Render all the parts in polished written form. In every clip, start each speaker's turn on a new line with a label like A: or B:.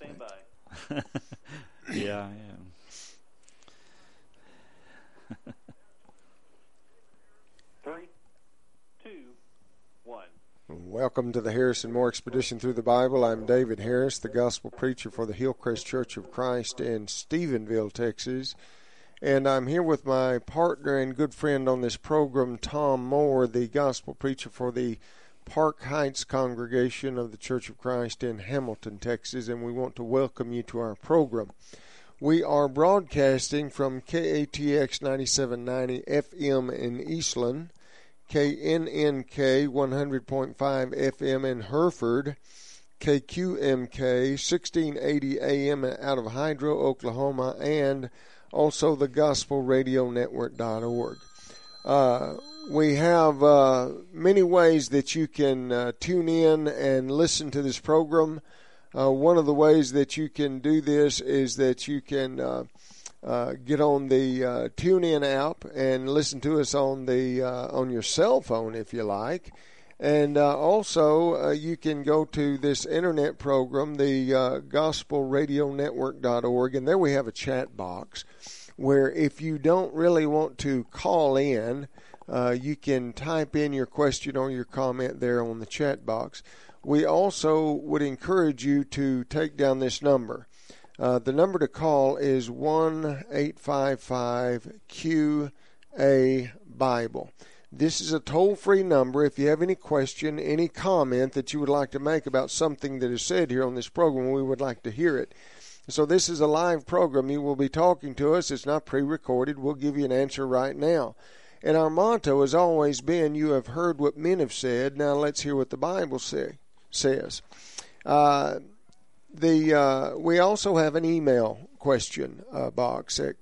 A: stand by.
B: Yeah, I am.
A: Three, two, one.
C: Welcome to the Harrison Moore Expedition Through the Bible. I'm David Harris, the gospel preacher for the Hillcrest Church of Christ in Stephenville, Texas. And I'm here with my partner and good friend on this program, Tom Moore, the gospel preacher for the Park Heights congregation of the Church of Christ in Hamilton, Texas, and we want to welcome you to our program. We are broadcasting from KATX 9790 FM in Eastland, KNNK 100.5 FM in Hereford, KQMK 1680 AM out of Hydro, Oklahoma, and also the GospelRadioNetwork.org. We have many ways that you can tune in and listen to this program. One of the ways that you can do this is that you can get on the TuneIn app and listen to us on your cell phone if you like. And also you can go to this internet program, the GospelRadioNetwork.org, and there we have a chat box where if you don't really want to call in, you can type in your question or your comment there on the chat box. We also would encourage you to take down this number. The number to call is 1-855-QA-BIBLE. This is a toll-free number. If you have any question, any comment that you would like to make about something that is said here on this program, we would like to hear it. So this is a live program. You will be talking to us. It's not pre-recorded. We'll give you an answer right now. And our motto has always been, you have heard what men have said, now let's hear what the Bible says. We also have an email question box at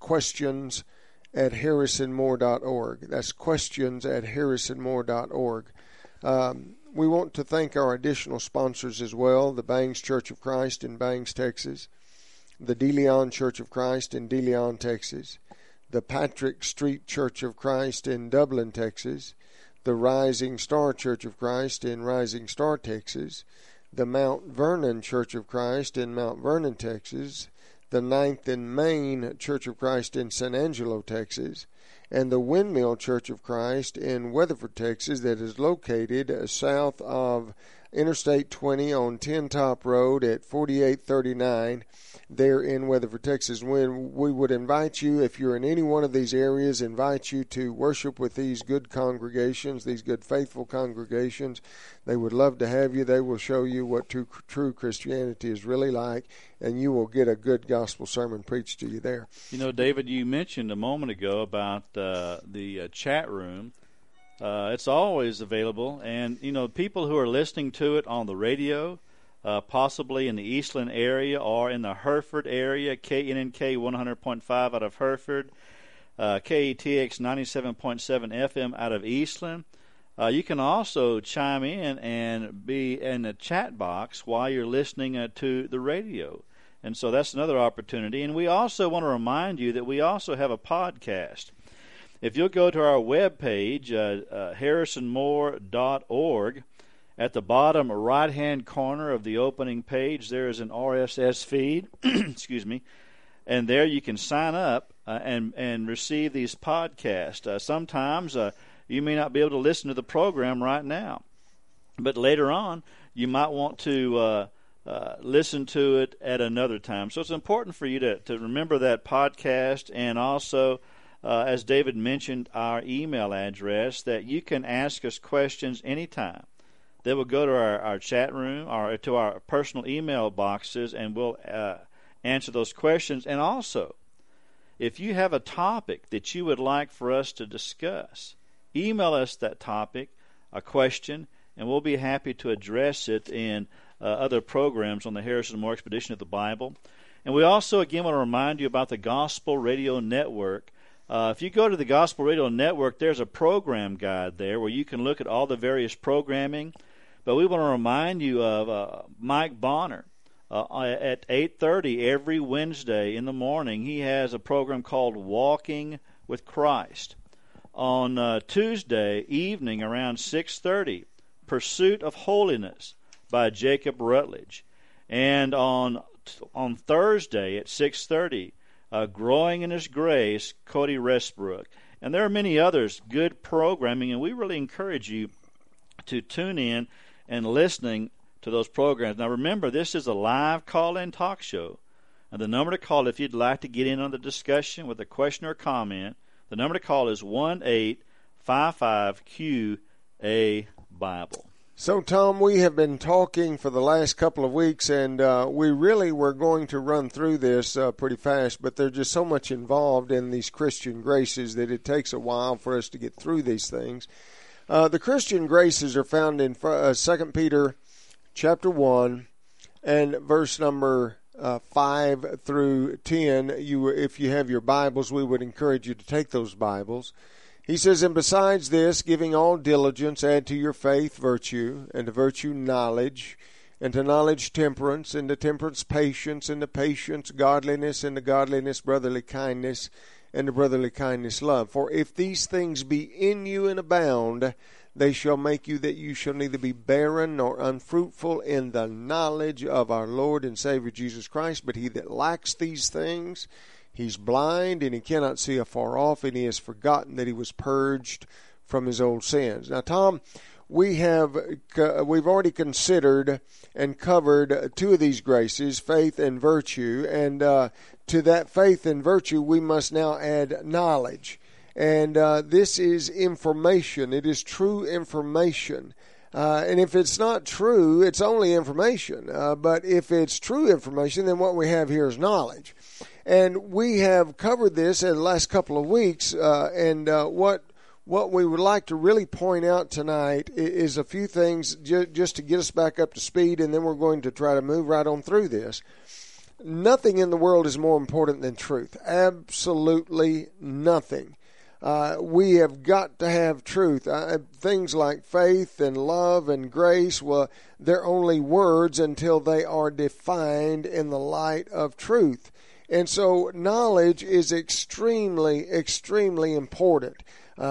C: questions@harrisonmoore.org. That's questions@harrisonmoore.org. We want to thank our additional sponsors as well, the Bangs Church of Christ in Bangs, Texas, the De Leon Church of Christ in De Leon, Texas, the Patrick Street Church of Christ in Dublin, Texas, the Rising Star Church of Christ in Rising Star, Texas, the Mount Vernon Church of Christ in Mount Vernon, Texas, the 9th and Main Church of Christ in San Angelo, Texas, and the Windmill Church of Christ in Weatherford, Texas, that is located south of Interstate 20 on Tin Top Road at 4839 there in Weatherford, Texas. We would invite you, if you're in any one of these areas, invite you to worship with these good congregations, these good faithful congregations. They would love to have you. They will show you what true Christianity is really like, and you will get a good gospel sermon preached to you there.
B: You know, David, you mentioned a moment ago about the chat room. It's always available, and, you know, people who are listening to it on the radio, possibly in the Eastland area or in the Hereford area, KNNK 100.5 out of Hereford, KATX 97.7 FM out of Eastland. You can also chime in and be in the chat box while you're listening to the radio. And so that's another opportunity. And we also want to remind you that we also have a podcast. If you'll go to our webpage, harrisonmoore.org, at the bottom right-hand corner of the opening page, there is an RSS feed, excuse me, and there you can sign up and receive these podcasts. Sometimes you may not be able to listen to the program right now, but later on you might want to listen to it at another time. So it's important for you to remember that podcast, and also, as David mentioned, our email address, that you can ask us questions anytime. They will go to our chat room or to our personal email boxes, and we'll answer those questions. And also, if you have a topic that you would like for us to discuss, email us that topic, a question, and we'll be happy to address it in other programs on the Harrison Moore Expedition of the Bible. And we also, again, want to remind you about the Gospel Radio Network. If you go to the Gospel Radio Network, there's a program guide there where you can look at all the various programming. But we want to remind you of Mike Bonner. At 8:30 every Wednesday in the morning, he has a program called Walking with Christ. On Tuesday evening around 6:30, Pursuit of Holiness by Jacob Rutledge. And on on Thursday at 6:30, Growing in His Grace, Cody Resbrook. And there are many others, good programming, and we really encourage you to tune in and listening to those programs. Now remember, this is a live call-in talk show. And the number to call if you'd like to get in on the discussion with a question or comment, the number to call is 1-855-QA-BIBLE.
C: So, Tom, we have been talking for the last couple of weeks, and we really were going to run through this pretty fast, but there's just so much involved in these Christian graces that it takes a while for us to get through these things. The Christian graces are found in 2 Peter chapter 1 and verse number 5 through 10. If you have your Bibles, we would encourage you to take those Bibles. He says, "And besides this, giving all diligence, add to your faith virtue, and to virtue knowledge, and to knowledge temperance, and to temperance patience, and to patience godliness, and to godliness brotherly kindness, and to brotherly kindness love. For if these things be in you and abound, they shall make you that you shall neither be barren nor unfruitful in the knowledge of our Lord and Savior Jesus Christ. But he that lacks these things, he's blind, and he cannot see afar off, and he has forgotten that he was purged from his old sins." Now, Tom, we've already considered and covered two of these graces, faith and virtue, and to that faith and virtue we must now add knowledge. And this is information. It is true information. And if it's not true, it's only information. But if it's true information, then what we have here is knowledge. And we have covered this in the last couple of weeks, and what we would like to really point out tonight is a few things just to get us back up to speed, and then we're going to try to move right on through this. Nothing in the world is more important than truth. Absolutely nothing. We have got to have truth. Things like faith and love and grace, well, they're only words until they are defined in the light of truth. And so knowledge is extremely, extremely important.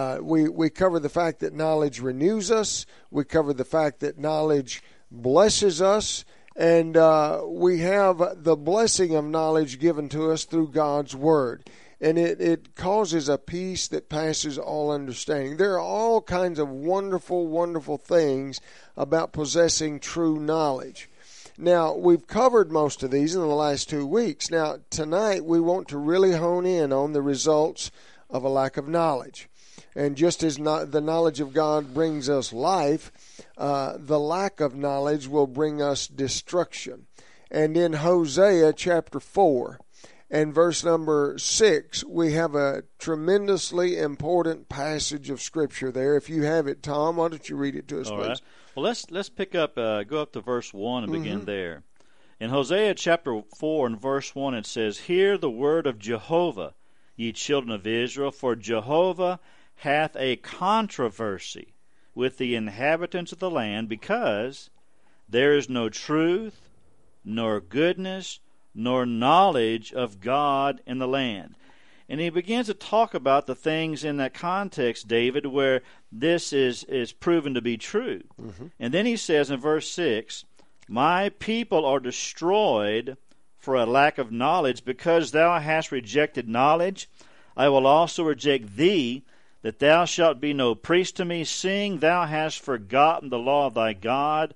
C: We cover the fact that knowledge renews us. We cover the fact that knowledge blesses us. And we have the blessing of knowledge given to us through God's Word. And it causes a peace that passes all understanding. There are all kinds of wonderful, wonderful things about possessing true knowledge. Now, we've covered most of these in the last 2 weeks. Now, tonight we want to really hone in on the results of a lack of knowledge. And just as the knowledge of God brings us life, the lack of knowledge will bring us destruction. And in Hosea chapter 4 and verse number 6, we have a tremendously important passage of Scripture there. If you have it, Tom, why don't you read it to us,
B: All
C: please?
B: right. Well, let's pick up, go up to verse 1 and begin there. In Hosea chapter 4 and verse 1 it says, "Hear the word of Jehovah, ye children of Israel, for Jehovah hath a controversy with the inhabitants of the land, because there is no truth, nor goodness, nor knowledge of God in the land." And he begins to talk about the things in that context, David, where this is proven to be true. And then he says in verse 6, "My people are destroyed for a lack of knowledge. Because thou hast rejected knowledge, I will also reject thee, that thou shalt be no priest to me. Seeing thou hast forgotten the law of thy God,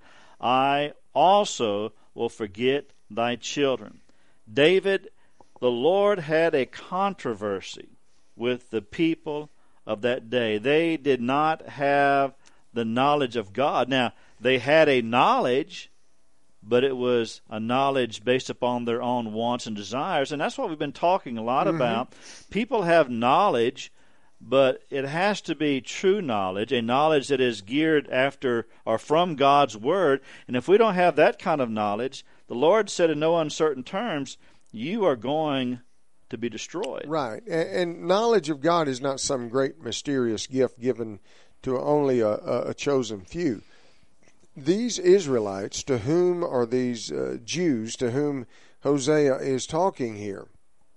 B: I also will forget thy children." David, the Lord had a controversy with the people of that day. They did not have the knowledge of God. Now, they had a knowledge, but it was a knowledge based upon their own wants and desires. And that's what we've been talking a lot about. People have knowledge, but it has to be true knowledge, a knowledge that is geared after or from God's Word. And if we don't have that kind of knowledge, the Lord said in no uncertain terms, you are going to be destroyed.
C: Right. And knowledge of God is not some great mysterious gift given to only a chosen few. These Israelites, to whom are these Jews, to whom Hosea is talking here,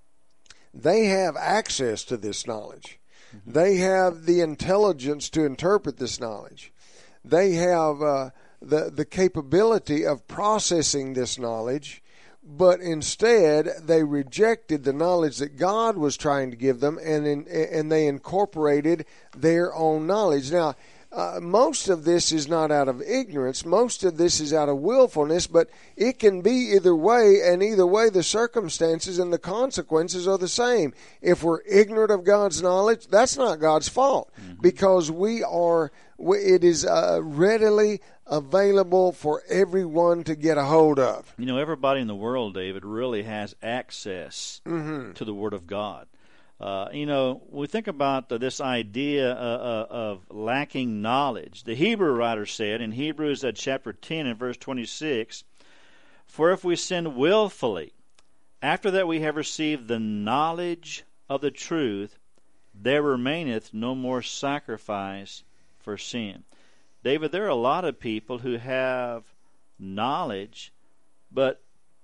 C: they have access to this knowledge. They have the intelligence to interpret this knowledge. They have the capability of processing this knowledge but instead they rejected the knowledge that God was trying to give them, and they incorporated their own knowledge. Now, most of this is not out of ignorance. Most of this is out of willfulness, but it can be either way, and either way the circumstances and the consequences are the same. If we're ignorant of God's knowledge, that's not God's fault, because it is readily available for everyone to get a hold of.
B: You know, everybody in the world, David, really has access to the Word of God. You know, we think about this idea of lacking knowledge. The Hebrew writer said in Hebrews chapter 10 and verse 26, "For if we sin willfully, after that we have received the knowledge of the truth, there remaineth no more sacrifice for sin." David, there are a lot of people who have knowledge, but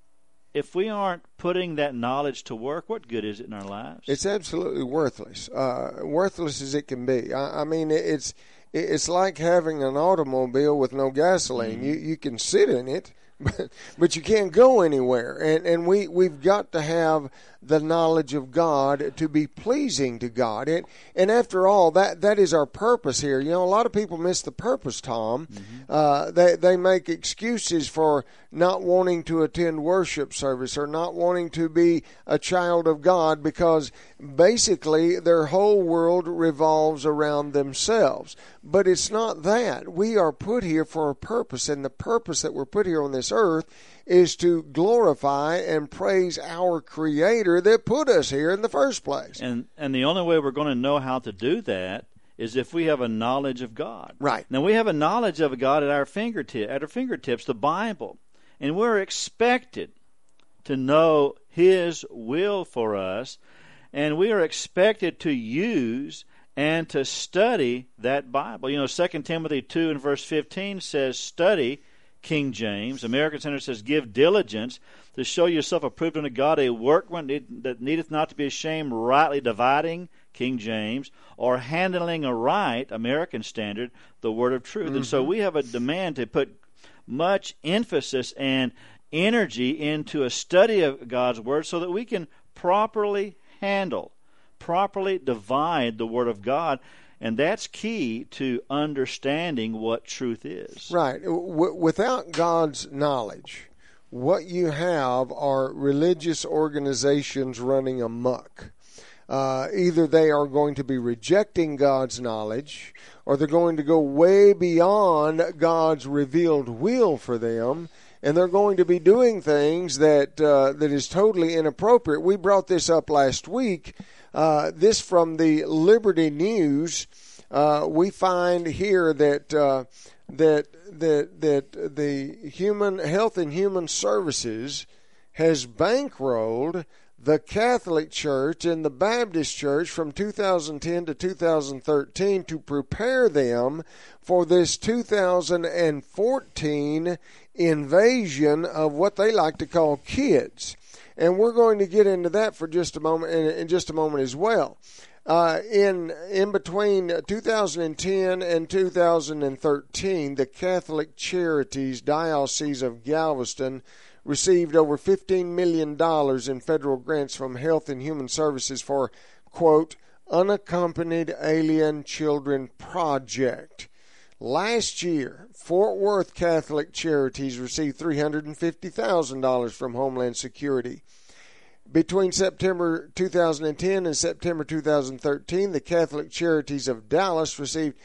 B: if we aren't putting that knowledge to work, what good is it in our lives?
C: It's absolutely worthless. Worthless as it can be. I mean, it's like having an automobile with no gasoline. You can sit in it, but you can't go anywhere. And we've got to have the knowledge of God to be pleasing to God. And after all, that is our purpose here. You know, a lot of people miss the purpose, Tom. They make excuses for not wanting to attend worship service or not wanting to be a child of God, because basically their whole world revolves around themselves. But it's not that. We are put here for a purpose, and the purpose that we're put here on this earth is to glorify and praise our Creator that put us here in the first place.
B: And the only way we're going to know how to do that is if we have a knowledge of God.
C: Right.
B: Now, we have a knowledge of God at our fingertips, the Bible. And we're expected to know His will for us, and we are expected to use and to study that Bible. You know, 2 Timothy 2 and verse 15 says, "Study," King James. American Standard says, "Give diligence to show yourself approved unto God, a workman that needeth not to be ashamed, rightly dividing," King James, or handling aright, American Standard, the word of truth. And so we have a demand to put much emphasis and energy into a study of God's Word so that we can properly handle, properly divide the Word of God. And that's key to understanding what truth is.
C: Right. Without God's knowledge, what you have are religious organizations running amok. Either they are going to be rejecting God's knowledge, or they're going to go way beyond God's revealed will for them, and they're going to be doing things that is totally inappropriate. We brought this up last week. This from the Liberty News. We find here that the Human Health and Human Services has bankrolled the Catholic Church and the Baptist Church from 2010 to 2013 to prepare them for this 2014 invasion of what they like to call kids. And we're going to get into that for just a moment, in just a moment as well. In between 2010 and 2013, the Catholic Charities Diocese of Galveston received over $15 million in federal grants from Health and Human Services for, quote, Unaccompanied Alien Children Project. Last year, Fort Worth Catholic Charities received $350,000 from Homeland Security. Between September 2010 and September 2013, the Catholic Charities of Dallas received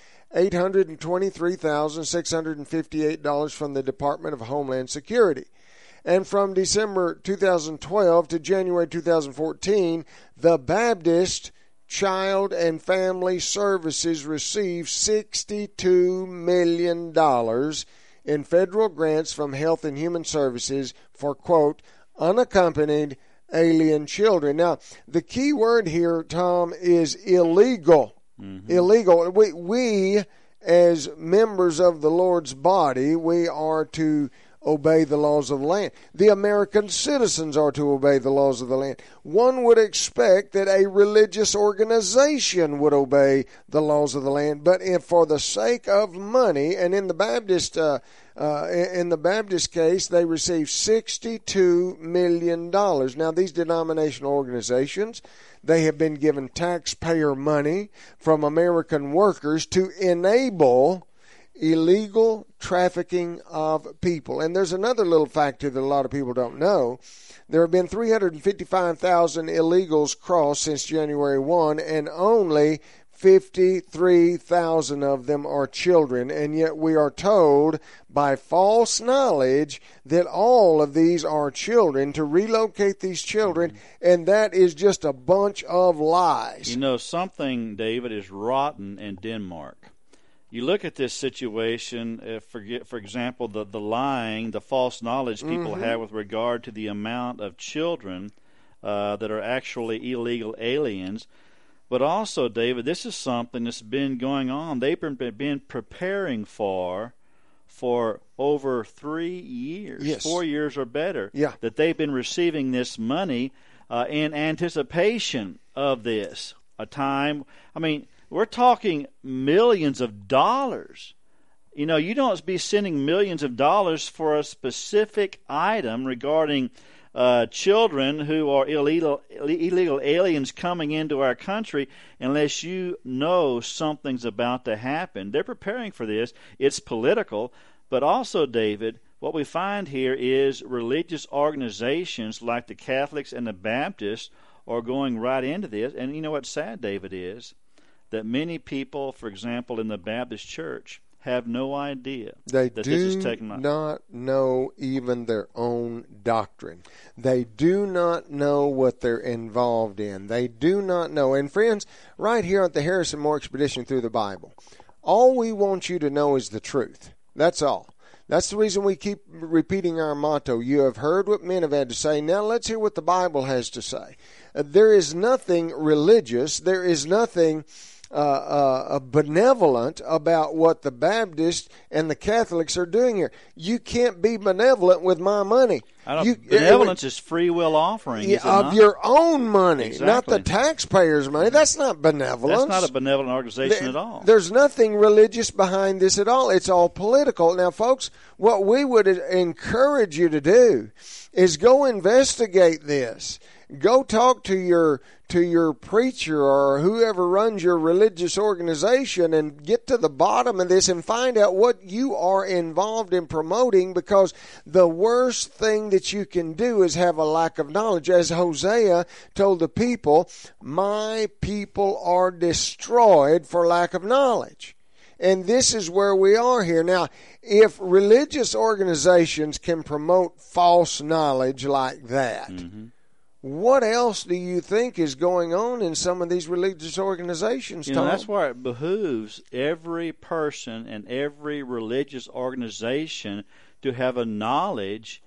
C: $823,658 from the Department of Homeland Security. And from December 2012 to January 2014, the Baptist Child and Family Services received $62 million in federal grants from Health and Human Services for, quote, unaccompanied alien children. Now, the key word here, Tom, is illegal. Illegal. We, as members of the Lord's body, we are to obey the laws of the land. The American citizens are to obey the laws of the land. One would expect that a religious organization would obey the laws of the land, but if for the sake of money, and in the Baptist case, they received $62 million. Now, these denominational organizations, they have been given taxpayer money from American workers to enable illegal trafficking of people. And there's another little factor that a lot of people don't know. There have been 355,000 illegals crossed since January 1, and only 53,000 of them are children, and yet we are told by false knowledge that all of these are children, to relocate these children, and that is just a bunch of lies.
B: You know, something, David, is rotten in Denmark. You look at this situation, for example, the lying, the false knowledge people have with regard to the amount of children that are actually illegal aliens. But also, David, this is something that's been going on. They've been preparing for over 3 years,
C: yes.
B: 4 years or better,
C: yeah.
B: that they've been receiving this money in anticipation of this. A time, I mean, we're talking millions of dollars. You know, you don't be sending millions of dollars for a specific item regarding children who are illegal aliens coming into our country unless you know something's about to happen. They're preparing for this. It's political. But also, David, what we find here is religious organizations like the Catholics and the Baptists are going right into this. And you know what's sad, David, is that many people, for example, in the Baptist church, have no idea
C: that
B: this is taking place.
C: They do not know even their own doctrine. They do not know what they're involved in. They do not know. And friends, right here at the Harrison Moore Expedition Through the Bible, all we want you to know is the truth. That's all. That's the reason we keep repeating our motto. You have heard what men have had to say. Now let's hear what the Bible has to say. There is nothing religious. There is nothing benevolent about what the Baptists and the Catholics are doing here. You can't be benevolent with my money.
B: Benevolence is free will offering, is it
C: of
B: not?
C: Your own money,
B: Exactly.
C: not the taxpayers' money. That's not benevolence.
B: That's not a benevolent organization at all.
C: There's nothing religious behind this at all. It's all political. Now, folks, what we would encourage you to do is go investigate this. Go talk to your preacher or whoever runs your religious organization and get to the bottom of this and find out what you are involved in promoting, because the worst thing that you can do is have a lack of knowledge. As Hosea told the people, my people are destroyed for lack of knowledge. And this is where we are here. Now, if religious organizations can promote false knowledge like that, what else do you think is going on in some of these religious organizations, Tom?
B: That's why it behooves every person and every religious organization to have a knowledge,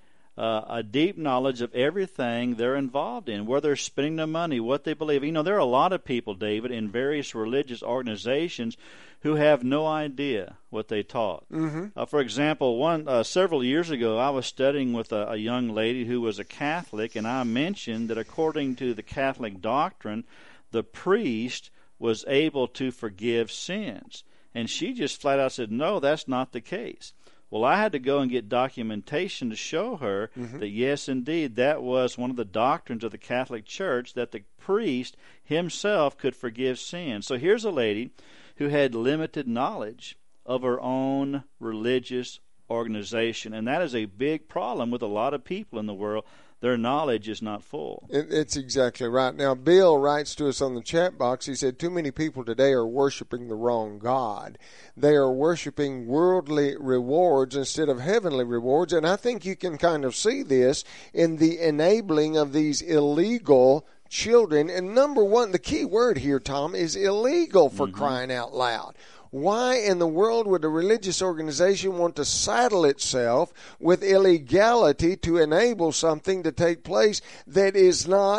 B: a deep knowledge of everything they're involved in, where they're spending their money, what they believe. You know, there are a lot of people, David, in various religious organizations who have no idea what they taught. For example, several years ago, I was studying with a young lady who was a Catholic, and I mentioned that according to the Catholic doctrine, the priest was able to forgive sins. And she just flat out said, no, that's not the case. Well, I had to go and get documentation to show her that, yes, indeed, that was one of the doctrines of the Catholic Church, that the priest himself could forgive sins. So here's a lady who had limited knowledge of her own religious organization, and that is a big problem with a lot of people in the world. Their knowledge is not full.
C: It's exactly right. Now, Bill writes to us on the chat box. He said, too many people today are worshiping the wrong God. They are worshiping worldly rewards instead of heavenly rewards. And I think you can kind of see this in the enabling of these illegal children. And number one, the key word here, Tom, is illegal, for crying out loud. Why in the world would a religious organization want to saddle itself with illegality to enable something to take place that is not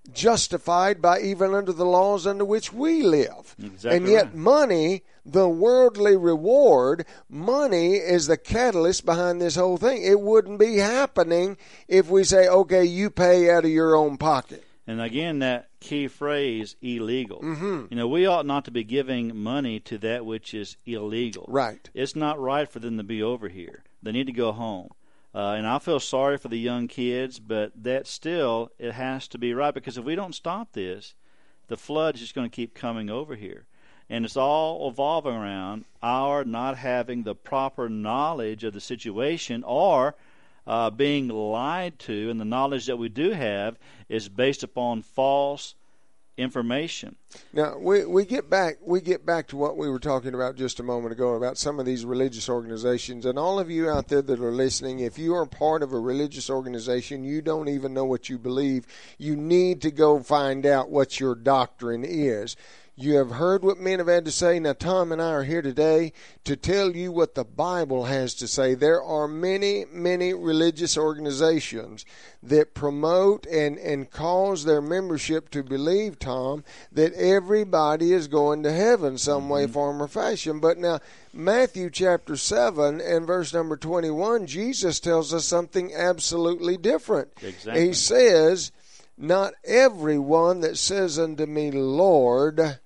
C: justified by even under the laws under which we live.
B: Exactly
C: and yet
B: right.
C: money, the worldly reward, money is the catalyst behind this whole thing. It wouldn't be happening if we say, okay, you pay out of your own pocket.
B: And again, that key phrase, illegal.
C: Mm-hmm.
B: You know, we ought not to be giving money to that which is illegal.
C: Right.
B: It's not right for them to be over here. They need to go home. And I feel sorry for the young kids, but that still, it has to be right, because if we don't stop this, the flood is just going to keep coming over here. And it's all evolving around our not having the proper knowledge of the situation, or being lied to, and the knowledge that we do have is based upon false information.
C: Now we get back to what we were talking about just a moment ago about some of these religious organizations. And all of you out there that are listening, if you are part of a religious organization, you don't even know what you believe, you need to go find out what your doctrine is. You have heard what men have had to say. Now, Tom and I are here today to tell you what the Bible has to say. There are many, many religious organizations that promote and cause their membership to believe, Tom, that everybody is going to heaven some way, form, or fashion. But now, Matthew chapter 7 and verse number 21, Jesus tells us something absolutely different.
B: Exactly.
C: He says, "Not everyone that says unto me, Lord,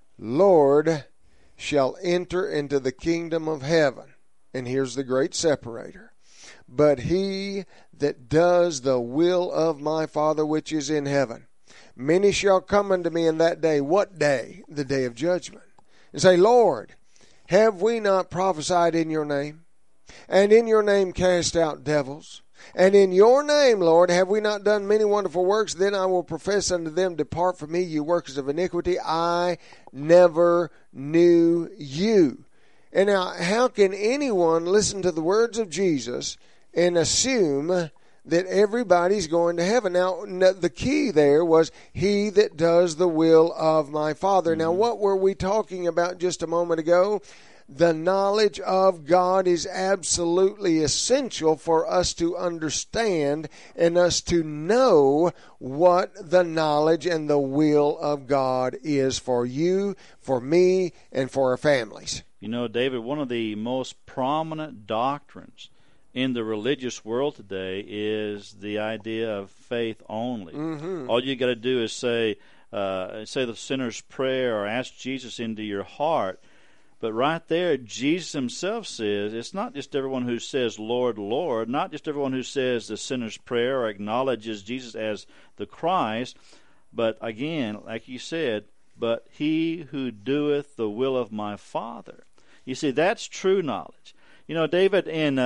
C: Lord, shall enter into the kingdom of heaven." And here's the great separator. "But he that does the will of my Father which is in heaven. Many shall come unto me in that day." What day? The day of judgment. "And say, Lord, have we not prophesied in your name? And in your name cast out devils? And in your name, Lord, have we not done many wonderful works? Then I will profess unto them, Depart from me, you workers of iniquity. I never knew you." And now, how can anyone listen to the words of Jesus and assume that everybody's going to heaven? Now, the key there was, he that does the will of my Father. Mm-hmm. Now, what were we talking about just a moment ago? The knowledge of God is absolutely essential for us to understand and us to know what the knowledge and the will of God is for you, for me, and for our families.
B: You know, David, one of the most prominent doctrines in the religious world today is the idea of faith only. Mm-hmm. All you got to do is say the sinner's prayer or ask Jesus into your heart. But right there, Jesus himself says, it's not just everyone who says, Lord, Lord, not just everyone who says the sinner's prayer or acknowledges Jesus as the Christ, but again, like you said, but he who doeth the will of my Father. You see, that's true knowledge. You know, David, in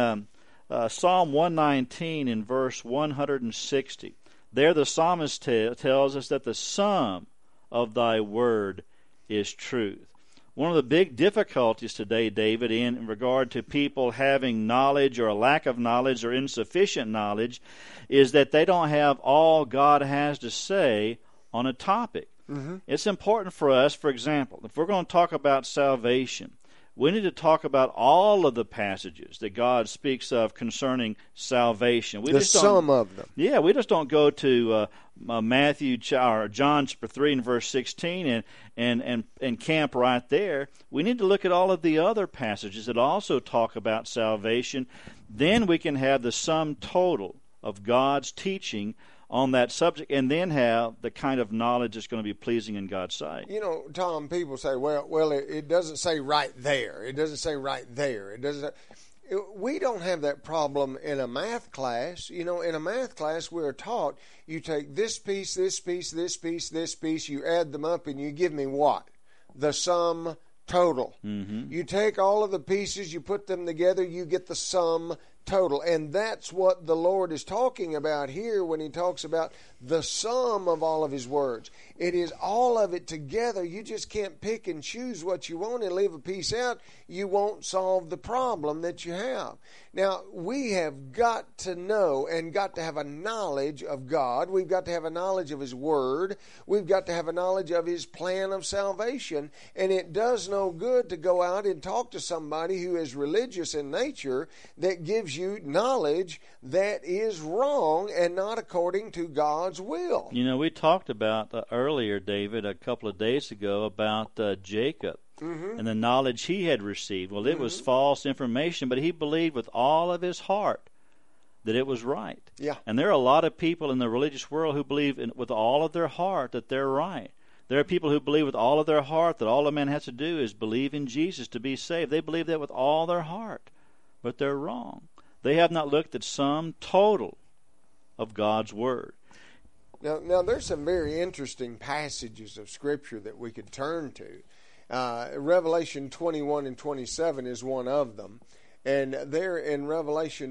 B: Psalm 119 in verse 160, there the psalmist tells us that the sum of thy word is truth. One of the big difficulties today, David, in regard to people having knowledge or a lack of knowledge or insufficient knowledge, is that they don't have all God has to say on a topic. Mm-hmm. It's important for us, for example, if we're going to talk about salvation, we need to talk about all of the passages that God speaks of concerning salvation.
C: The sum of them.
B: Yeah, we just don't go to Matthew or John chapter 3 and verse 16 and camp right there. We need to look at all of the other passages that also talk about salvation. Then we can have the sum total of God's teaching on that subject, and then have the kind of knowledge that's going to be pleasing in God's sight.
C: You know, Tom, people say, well, it doesn't say right there. It doesn't say right there. It doesn't. We don't have that problem in a math class. You know, in a math class, we're taught you take this piece, this piece, this piece, this piece, you add them up, and you give me what? The sum total. Mm-hmm. You take all of the pieces, you put them together, you get the sum total. And that's what the Lord is talking about here when he talks about the sum of all of his words. It is all of it together. You just can't pick and choose what you want and leave a piece out. You won't solve the problem that you have. Now, we have got to know and got to have a knowledge of God. We've got to have a knowledge of his word. We've got to have a knowledge of his plan of salvation. And it does no good to go out and talk to somebody who is religious in nature that gives you knowledge that is wrong and not according to God's will.
B: You know, we talked about earlier, David, a couple of days ago about Jacob and the knowledge he had received. Well, it was false information, but he believed with all of his heart that it was right.
C: Yeah.
B: And there are a lot of people in the religious world who believe with all of their heart that they're right. There are people who believe with all of their heart that all a man has to do is believe in Jesus to be saved. They believe that with all their heart, but they're wrong. They have not looked at sum total of God's Word.
C: Now there's some very interesting passages of Scripture that we could turn to. Revelation 21 and 27 is one of them. And there in Revelation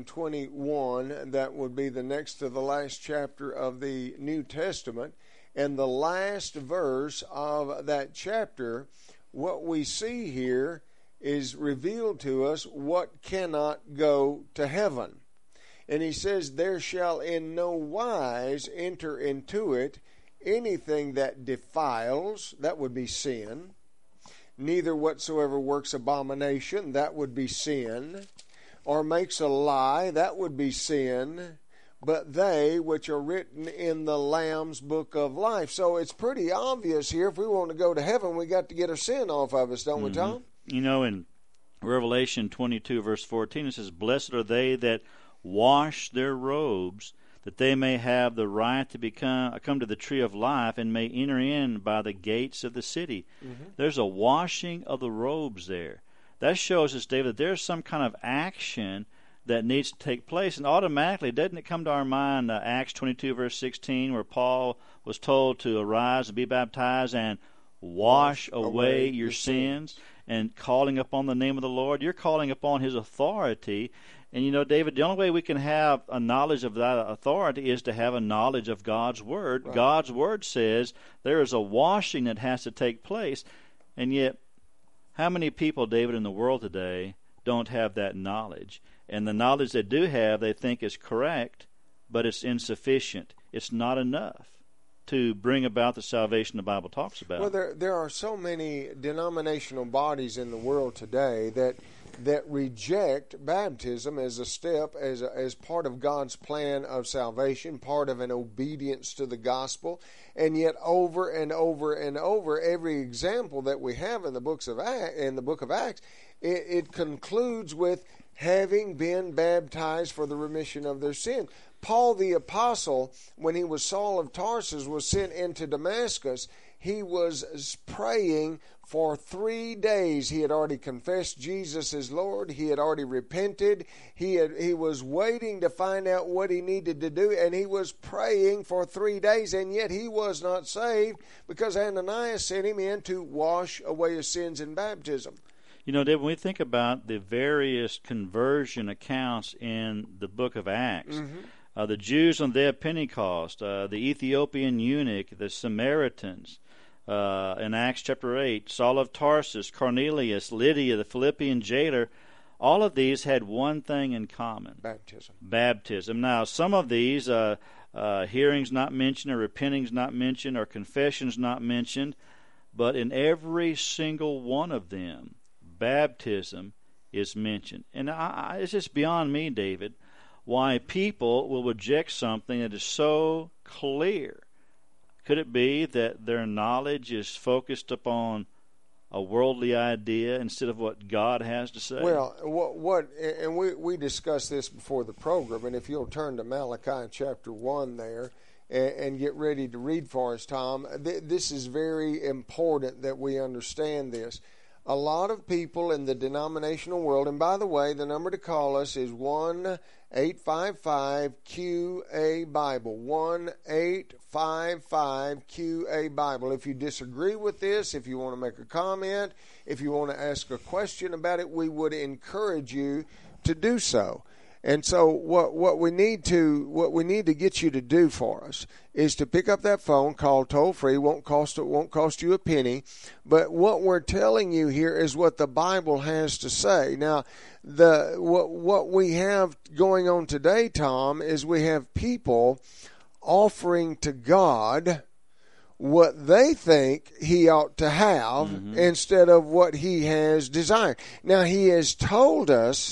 C: 21, that would be the next to the last chapter of the New Testament, and the last verse of that chapter, what we see here is revealed to us what cannot go to heaven. And he says, there shall in no wise enter into it anything that defiles, that would be sin, neither whatsoever works abomination, that would be sin, or makes a lie, that would be sin, but they which are written in the Lamb's book of life. So it's pretty obvious here, if we want to go to heaven, we got to get our sin off of us, don't we, Tom?
B: You know, in Revelation 22, verse 14, it says, blessed are they that wash their robes, that they may have the right to come to the tree of life and may enter in by the gates of the city. There's a washing of the robes there. That shows us, David, that there's some kind of action that needs to take place. And automatically, doesn't it come to our mind Acts 22, verse 16, where Paul was told to arise and be baptized and wash away your sins, and calling upon the name of the Lord? You're calling upon His authority. And you know, David, the only way we can have a knowledge of that authority is to have a knowledge of God's Word. Right. God's Word says there is a washing that has to take place. And yet, how many people, David, in the world today don't have that knowledge? And the knowledge they do have, they think is correct, but it's insufficient. It's not enough to bring about the salvation the Bible talks about.
C: Well, there are so many denominational bodies in the world today that reject baptism as a step, as part of God's plan of salvation, part of an obedience to the gospel, and yet over and over and over, every example that we have in the book of Acts, it concludes with having been baptized for the remission of their sin. Paul the Apostle, when he was Saul of Tarsus, was sent into Damascus. He was praying for 3 days. He had already confessed Jesus as Lord. He had already repented. He was waiting to find out what he needed to do, and he was praying for 3 days, and yet he was not saved because Ananias sent him in to wash away his sins in baptism.
B: You know, Dave, when we think about the various conversion accounts in the book of Acts, the Jews on the day of Pentecost, the Ethiopian eunuch, the Samaritans, in Acts chapter 8, Saul of Tarsus, Cornelius, Lydia, the Philippian jailer, all of these had one thing in common. Baptism. Now, some of these, hearing's not mentioned, or repenting's not mentioned, or confession's not mentioned, but in every single one of them, baptism is mentioned. And it's just beyond me, David, why people will reject something that is so clear. Could it be that their knowledge is focused upon a worldly idea instead of what God has to say?
C: Well, and we discussed this before the program, and if you'll turn to Malachi chapter 1 there and get ready to read for us, Tom, this is very important that we understand this. A lot of people in the denominational world, and by the way, the number to call us is 1-855-QA-BIBLE, 1-855-QA-BIBLE. If you disagree with this, if you want to make a comment, if you want to ask a question about it, we would encourage you to do so. And so what we need to get you to do for us is to pick up that phone, call toll free, won't cost you a penny. But what we're telling you here is what the Bible has to say. Now, what we have going on today, Tom, is we have people offering to God what they think He ought to have instead of what He has desired. Now, He has told us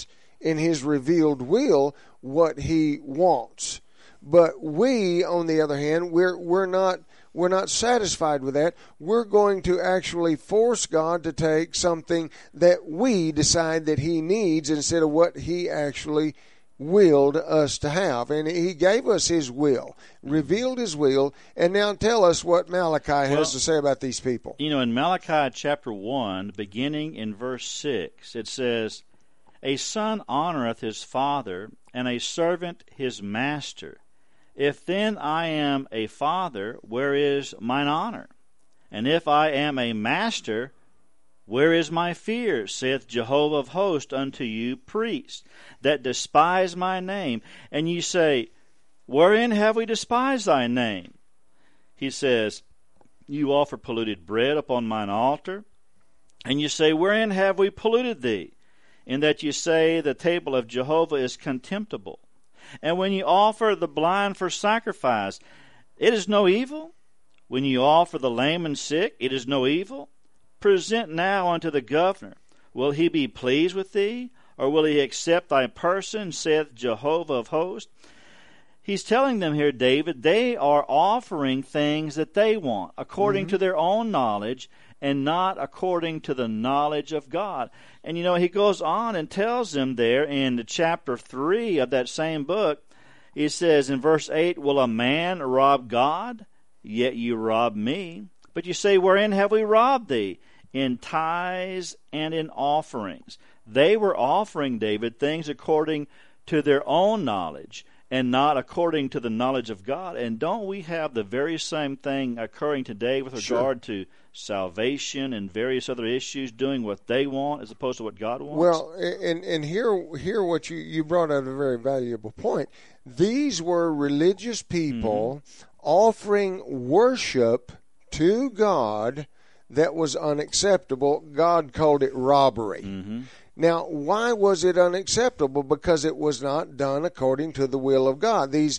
C: in His revealed will what He wants. But we, on the other hand, we're not satisfied with that. We're going to actually force God to take something that we decide that He needs instead of what He actually willed us to have. And He gave us His will, revealed His will, and now tell us what Malachi has to say about these people.
B: You know, in Malachi chapter 1, beginning in verse 6, it says, "A son honoreth his father, and a servant his master. If then I am a father, where is mine honor? And if I am a master, where is my fear, saith Jehovah of hosts unto you priests, that despise my name? And ye say, Wherein have we despised thy name? He says, You offer polluted bread upon mine altar. And you say, Wherein have we polluted thee? In that you say, The table of Jehovah is contemptible. And when you offer the blind for sacrifice, it is no evil. When you offer the lame and sick, it is no evil. Present now unto the governor. Will he be pleased with thee? Or will he accept thy person, saith Jehovah of hosts?" He's telling them here, David, they are offering things that they want, according to their own knowledge, and not according to the knowledge of God. And, you know, he goes on and tells them there in chapter 3 of that same book, he says in verse 8, "Will a man rob God? Yet you rob me. But you say, Wherein have we robbed thee? In tithes and in offerings." They were offering, David, things according to their own knowledge and not according to the knowledge of God. And don't we have the very same thing occurring today with regard to salvation and various other issues, doing what they want as opposed to what God wants?
C: Well, and here what you brought out a very valuable point. These were religious people offering worship to God that was unacceptable. God called it robbery. Now, why was it unacceptable? Because it was not done according to the will of God. These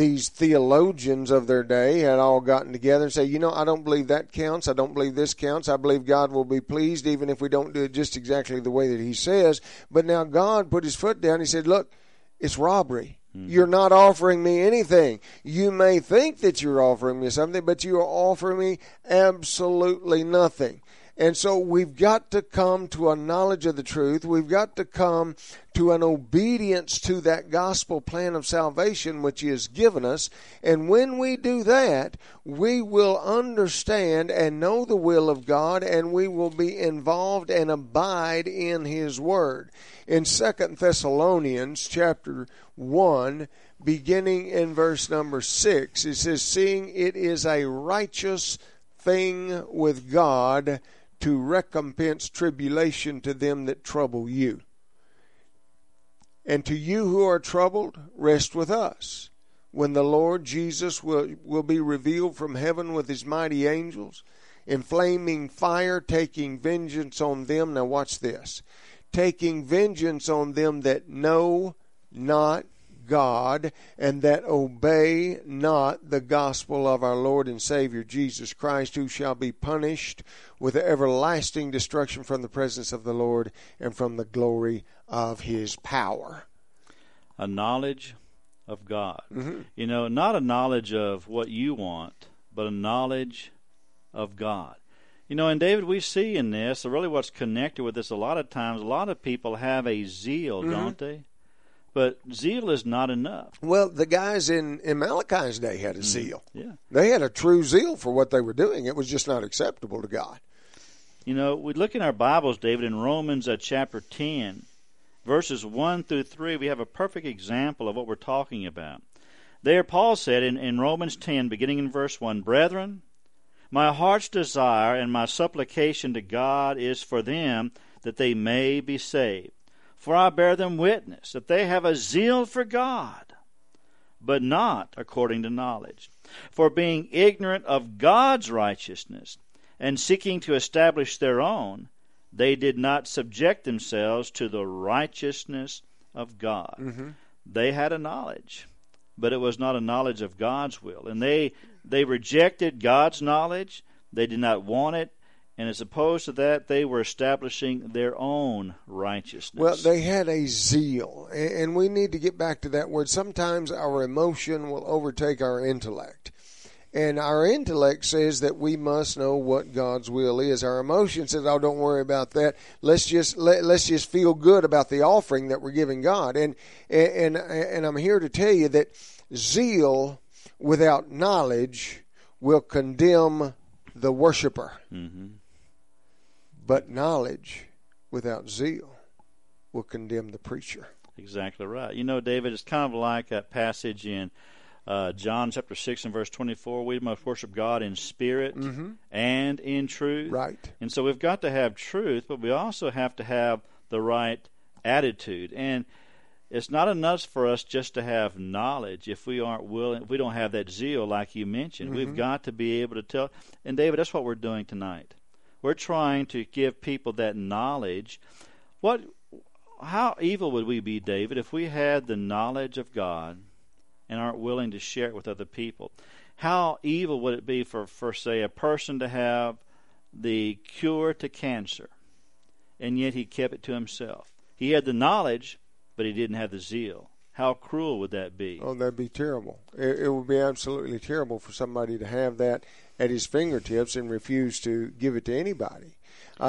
C: theologians of their day had all gotten together and say, you know, I don't believe that counts. I don't believe this counts. I believe God will be pleased even if we don't do it just exactly the way that He says. But now God put His foot down. He said, look, it's robbery. You're not offering me anything. You may think that you're offering me something, but you are offering me absolutely nothing. And so we've got to come to a knowledge of the truth. We've got to come to an obedience to that gospel plan of salvation which He has given us. And when we do that, we will understand and know the will of God, and we will be involved and abide in His Word. In 2 Thessalonians chapter 1, beginning in verse number 6, it says, "Seeing it is a righteous thing with God to recompense tribulation to them that trouble you. And to you who are troubled, rest with us, when the Lord Jesus will be revealed from heaven with His mighty angels, in flaming fire, taking vengeance on them." Now watch this. "Taking vengeance on them that know not God, and that obey not the gospel of our Lord and Savior Jesus Christ, who shall be punished with everlasting destruction from the presence of the Lord and from the glory of His power."
B: A knowledge of God. You know, not a knowledge of what you want, but a knowledge of God. You know, and David, we see in this, really what's connected with this a lot of times, a lot of people have a zeal, don't they? But zeal is not enough.
C: Well, the guys in Malachi's day had a zeal.
B: Yeah.
C: They had a true zeal for what they were doing. It was just not acceptable to God.
B: You know, we look in our Bibles, David, in Romans chapter 10, verses 1 through 3, we have a perfect example of what we're talking about. There, Paul said in Romans 10, beginning in verse 1, "Brethren, my heart's desire and my supplication to God is for them, that they may be saved. For I bear them witness that they have a zeal for God, but not according to knowledge. For being ignorant of God's righteousness, and seeking to establish their own, they did not subject themselves to the righteousness of God." They had a knowledge, but it was not a knowledge of God's will. And they rejected God's knowledge. They did not want it. And as opposed to that, they were establishing their own righteousness.
C: Well, they had a zeal, and we need to get back to that word. Sometimes our emotion will overtake our intellect. And our intellect says that we must know what God's will is. Our emotion says, "Oh, don't worry about that. Let's just feel good about the offering that we're giving God." And I'm here to tell you that zeal without knowledge will condemn the worshiper.
B: Mm-hmm.
C: But knowledge without zeal will condemn the preacher.
B: Exactly right. You know, David, it's kind of like that passage in John chapter 6 and verse 24. We must worship God in spirit and in truth.
C: Right.
B: And so we've got to have truth, but we also have to have the right attitude. And it's not enough for us just to have knowledge if we aren't willing, if we don't have that zeal like you mentioned. We've got to be able to tell. And David, that's what we're doing tonight. We're trying to give people that knowledge. How evil would we be, David, if we had the knowledge of God and aren't willing to share it with other people? How evil would it be for say, a person to have the cure to cancer, and yet he kept it to himself? He had the knowledge, but he didn't have the zeal. How cruel would that be?
C: Oh, that'd be terrible. It would be absolutely terrible for somebody to have that at his fingertips and refuse to give it to anybody.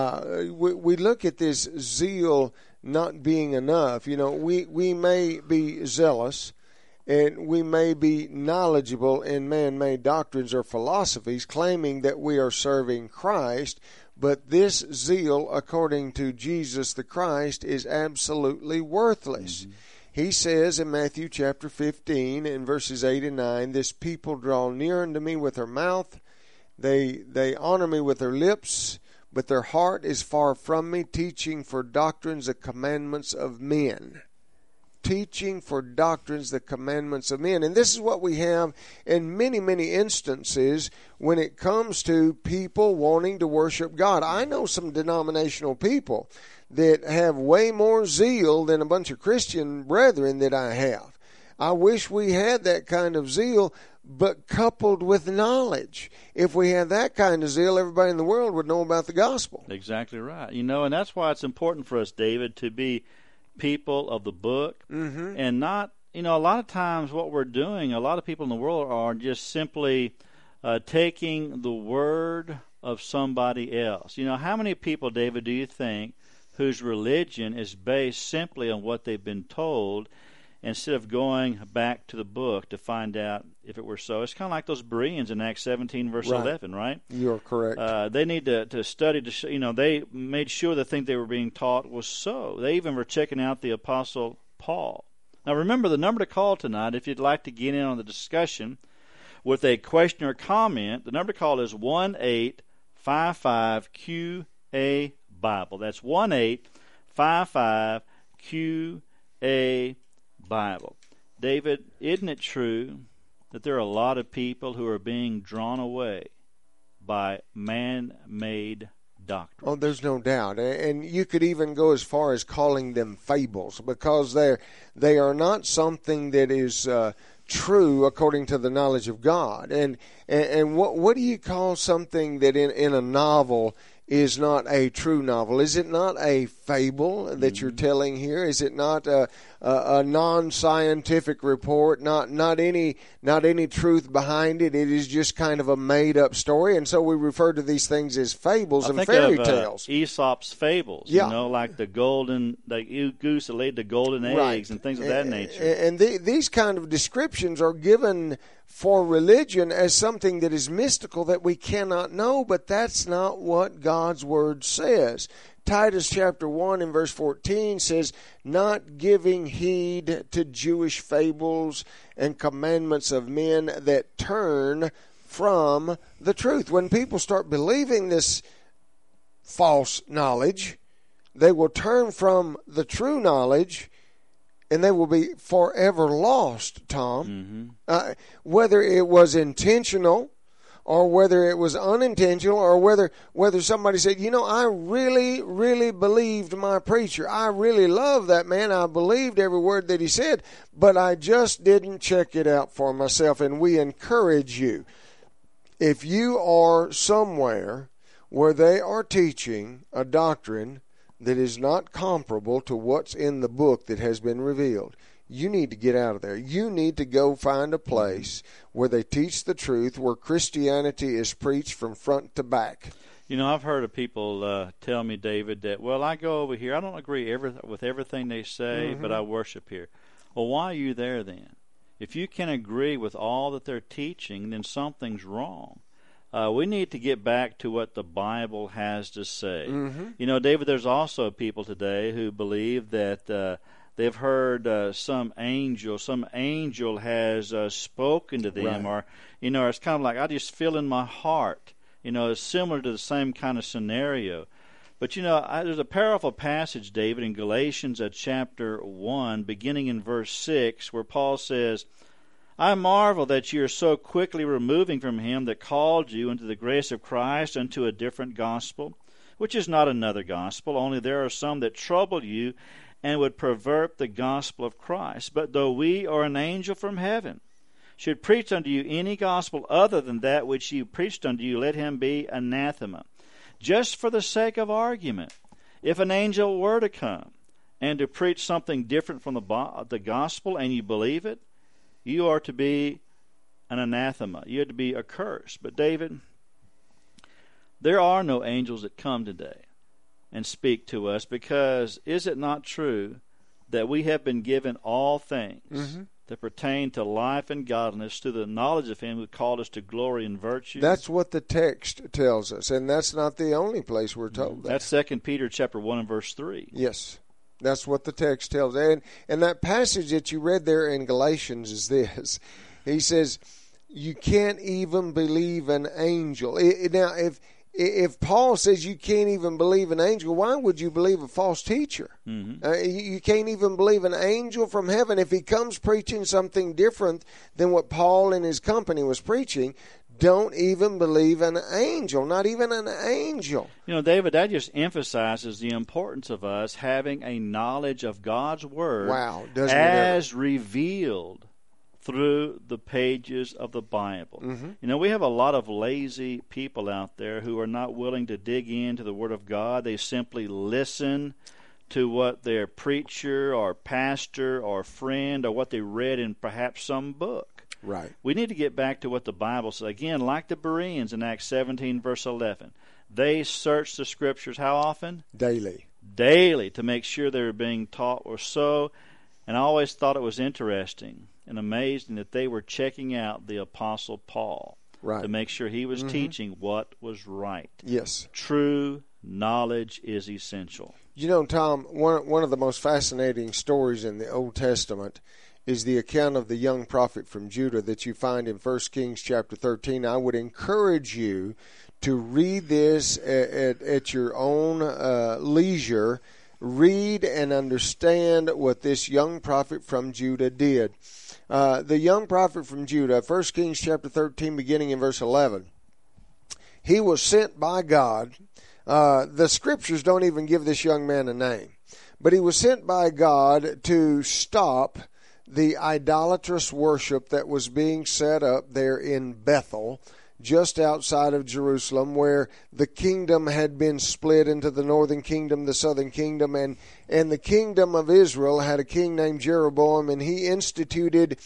C: We look at this zeal not being enough. You know, we may be zealous and we may be knowledgeable in man-made doctrines or philosophies, claiming that we are serving Christ, but this zeal, according to Jesus the Christ, is absolutely worthless. Mm-hmm. He says in Matthew chapter 15, in verses 8 and 9, "This people draw near unto me with their mouth, they honor me with their lips, but their heart is far from me, teaching for doctrines the commandments of men." Teaching for doctrines the commandments of men. And this is what we have in many, many instances when it comes to people wanting to worship God. I know some denominational people that have way more zeal than a bunch of Christian brethren that I have. I wish we had that kind of zeal, but coupled with knowledge. If we had that kind of zeal, everybody in the world would know about the gospel.
B: Exactly right. You know, and that's why it's important for us, David, to be people of the book, and not, you know, a lot of times what we're doing, a lot of people in the world are just simply taking the word of somebody else. You know, how many people, David, do you think whose religion is based simply on what they've been told instead of going back to the book to find out if it were so? It's kind of like those Bereans in Acts 17, verse 11, right?
C: You're correct.
B: They need to study to show, you know, they made sure the thing they were being taught was so. They even were checking out the Apostle Paul. Now, remember the number to call tonight if you'd like to get in on the discussion with a question or comment. The number to call is 1-855-QA-BIBLE. That's 1-855-QA-BIBLE. David, isn't it true that there are a lot of people who are being drawn away by man-made doctrine?
C: Oh, there's no doubt. And you could even go as far as calling them fables, because they are not something that is true according to the knowledge of God. And what do you call something that in a novel is not a true novel? Is it not a fable that you're telling here? Is it not a non-scientific report? Not any truth behind it. It is just kind of a made-up story, and so we refer to these things as fables and fairy tales.
B: Aesop's fables,
C: yeah.
B: You know, like the goose that laid the golden eggs and things of that nature.
C: And these kind of descriptions are given for religion as something that is mystical that we cannot know, but that's not what God's Word says. Titus chapter 1 and verse 14 says, "Not giving heed to Jewish fables and commandments of men that turn from the truth." When people start believing this false knowledge, they will turn from the true knowledge, and they will be forever lost, Tom. Whether it was intentional or whether it was unintentional, or whether somebody said, you know, I really, really believed my preacher. I really love that man. I believed every word that he said, but I just didn't check it out for myself. And we encourage you, if you are somewhere where they are teaching a doctrine that is not comparable to what's in the book that has been revealed. You need to get out of there. You need to go find a place where they teach the truth, where Christianity is preached from front to back.
B: You know, I've heard of people tell me, David, that, well, I go over here. I don't agree with everything they say, but I worship here. Well, why are you there then? If you can agree with all that they're teaching, then something's wrong. We need to get back to what the Bible has to say. You know, David, there's also people today who believe that they've heard some angel has spoken to them, or, you know, it's kind of like, I just feel in my heart. You know, it's similar to the same kind of scenario. But, you know, there's a powerful passage, David, in Galatians chapter 1, beginning in verse 6, where Paul says, I marvel that you are so quickly removing from him that called you into the grace of Christ unto a different gospel, which is not another gospel, only there are some that trouble you and would pervert the gospel of Christ. But though we or an angel from heaven should preach unto you any gospel other than that which you preached unto you, let him be anathema. Just for the sake of argument, if an angel were to come and to preach something different from the gospel and you believe it, you are to be an anathema. You are to be accursed. But David, there are no angels that come today and speak to us, because is it not true that we have been given all things that pertain to life and godliness through the knowledge of him who called us to glory and virtue?
C: That's what the text tells us, and that's not the only place we're told that.
B: That's 2 Peter chapter 1 and verse 3.
C: Yes, that's what the text tells us. And that passage that you read there in Galatians is this. He says, you can't even believe an angel. Now, if Paul says you can't even believe an angel, why would you believe a false teacher? You can't even believe an angel from heaven. If he comes preaching something different than what Paul and his company was preaching, don't even believe an angel, not even an angel.
B: You know, David, that just emphasizes the importance of us having a knowledge of God's Word as revealed through the pages of the Bible. You know, we have a lot of lazy people out there who are not willing to dig into the Word of God. They simply listen to what their preacher or pastor or friend or what they read in perhaps some book.
C: Right.
B: We need to get back to what the Bible says. Again, like the Bereans in Acts 17, verse 11. They searched the Scriptures how often?
C: Daily,
B: to make sure they were being taught or so. And I always thought it was interesting and amazing that they were checking out the Apostle Paul to make sure he was teaching what was right.
C: Yes.
B: True knowledge is essential.
C: You know, Tom, one of the most fascinating stories in the Old Testament is the account of the young prophet from Judah that you find in 1 Kings chapter 13. I would encourage you to read this at your own leisure. Read and understand what this young prophet from Judah did. The young prophet from Judah, 1 Kings chapter 13, beginning in verse 11. He was sent by God. The Scriptures don't even give this young man a name. But he was sent by God to stop the idolatrous worship that was being set up there in Bethel, just outside of Jerusalem, where the kingdom had been split into the northern kingdom, the southern kingdom, and the kingdom of Israel had a king named Jeroboam, and he instituted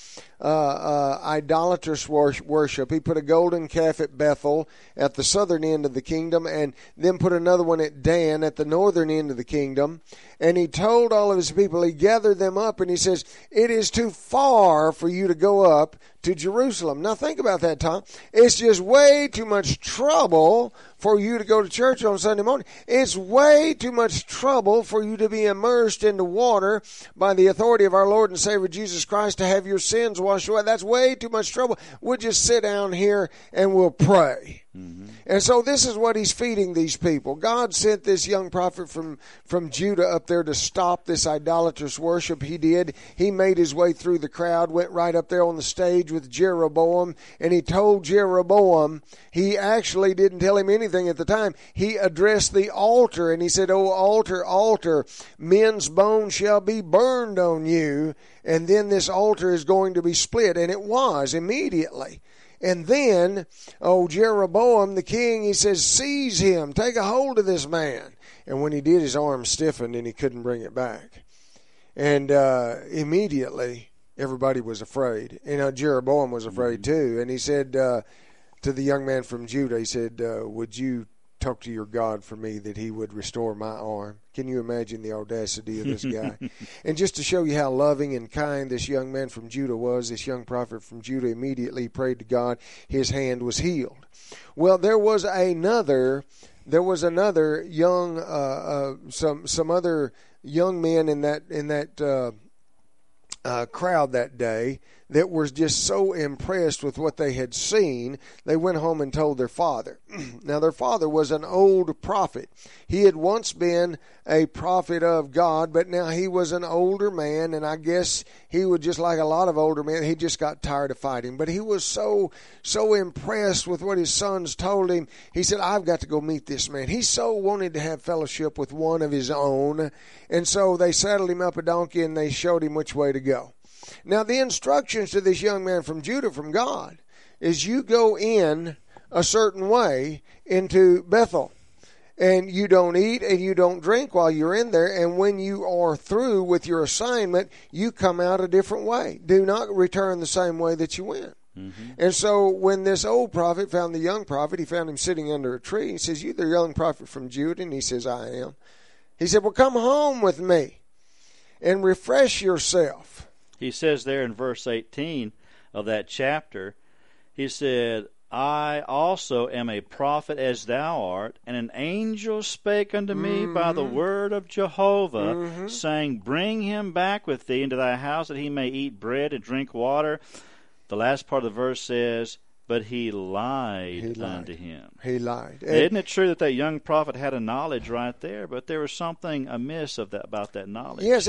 C: idolatrous worship. He put a golden calf at Bethel at the southern end of the kingdom, and then put another one at Dan at the northern end of the kingdom. And he told all of his people, he gathered them up, and he says, it is too far for you to go up to Jerusalem. Now think about that, Tom. It's just way too much trouble for you to go to church on Sunday morning. It's way too much trouble for you to be immersed into water by the authority of our Lord and Savior Jesus Christ to have your sins washed away. That's way too much trouble. We'll just sit down here and we'll pray. And so this is what he's feeding these people. God sent this young prophet from Judah up there to stop this idolatrous worship. He did. He made his way through the crowd, went right up there on the stage with Jeroboam, and he told Jeroboam, he actually didn't tell him anything at the time. He addressed the altar, and he said, "O altar, altar, men's bones shall be burned on you, and then this altar is going to be split." And it was immediately. And then, Jeroboam, the king, he says, seize him, take a hold of this man. And when he did, his arm stiffened and he couldn't bring it back. And immediately, everybody was afraid. Jeroboam was afraid too. And he said to the young man from Judah, he said, would you talk to your God for me that he would restore my arm? Can you imagine the audacity of this guy? And just to show you how loving and kind this young man from Judah was, this young prophet from Judah immediately prayed to God. His hand was healed. Well, there was another young, some other young men in that crowd that day that were just so impressed with what they had seen, they went home and told their father. Now, their father was an old prophet. He had once been a prophet of God, but now he was an older man, and I guess he was just like a lot of older men. He just got tired of fighting. But he was so impressed with what his sons told him. He said, I've got to go meet this man. He so wanted to have fellowship with one of his own, and so they saddled him up a donkey, and they showed him which way to go. Now, the instructions to this young man from Judah from God is you go in a certain way into Bethel, and you don't eat and you don't drink while you're in there, and when you are through with your assignment, you come out a different way. Do not return the same way that you went. Mm-hmm. And so when this old prophet found the young prophet, he found him sitting under a tree. He says, you the young prophet from Judah? And he says, I am. He said, well, come home with me and refresh yourself.
B: He says there in verse 18 of that chapter, he said, I also am a prophet as thou art, and an angel spake unto me by the word of Jehovah, saying, bring him back with thee into thy house, that he may eat bread and drink water. The last part of the verse says, but he lied unto him. He lied. Isn't it true that young prophet had a knowledge right there, but there was something amiss about that knowledge?
C: Yes,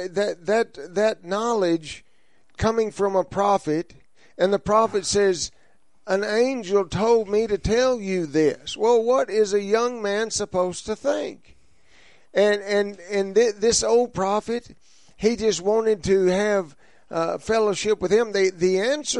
C: that knowledge coming from a prophet, and the prophet says, an angel told me to tell you this. Well, what is a young man supposed to think? And this old prophet, he just wanted to have fellowship with him. The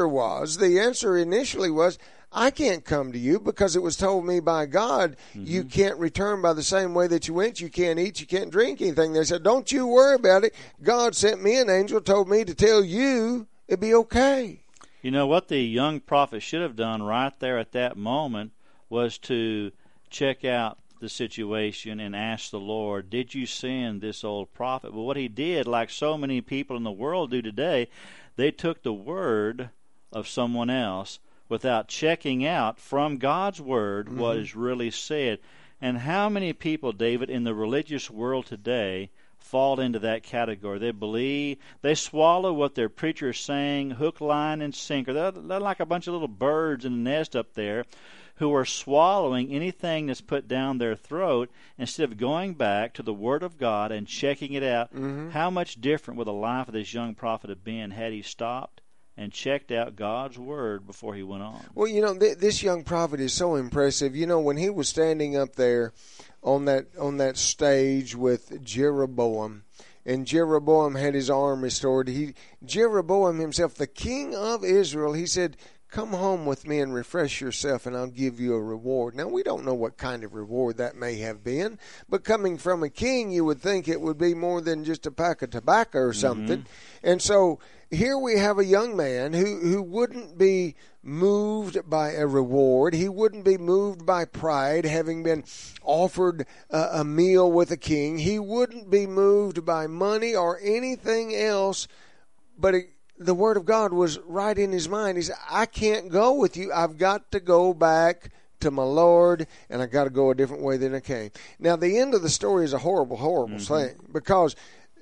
C: answer initially was, I can't come to you because it was told me by God, you can't return by the same way that you went. You can't eat, you can't drink anything. They said, don't you worry about it. God sent me an angel, told me to tell you it'd be okay.
B: You know, what the young prophet should have done right there at that moment was to check out the situation and ask the Lord, did you send this old prophet? Well, what he did, like so many people in the world do today, they took the word of someone else without checking out from God's word what is really said. And how many people, David, in the religious world today fall into that category? They believe, they swallow what their preacher is saying, hook, line, and sinker. They're like a bunch of little birds in a nest up there who are swallowing anything that's put down their throat instead of going back to the Word of God and checking it out. How much different would the life of this young prophet have been had he stopped and checked out God's Word before he went on?
C: Well, you know, this young prophet is so impressive. You know, when he was standing up there on that stage with Jeroboam, and Jeroboam had his arm restored, Jeroboam himself, the king of Israel, he said, come home with me and refresh yourself, and I'll give you a reward. Now, we don't know what kind of reward that may have been, but coming from a king, you would think it would be more than just a pack of tobacco or something. And so here we have a young man who wouldn't be moved by a reward. He wouldn't be moved by pride, having been offered a meal with a king. He wouldn't be moved by money or anything else, but the Word of God was right in his mind. He said, I can't go with you. I've got to go back to my Lord, and I've got to go a different way than I came. Now, the end of the story is a horrible, horrible thing, because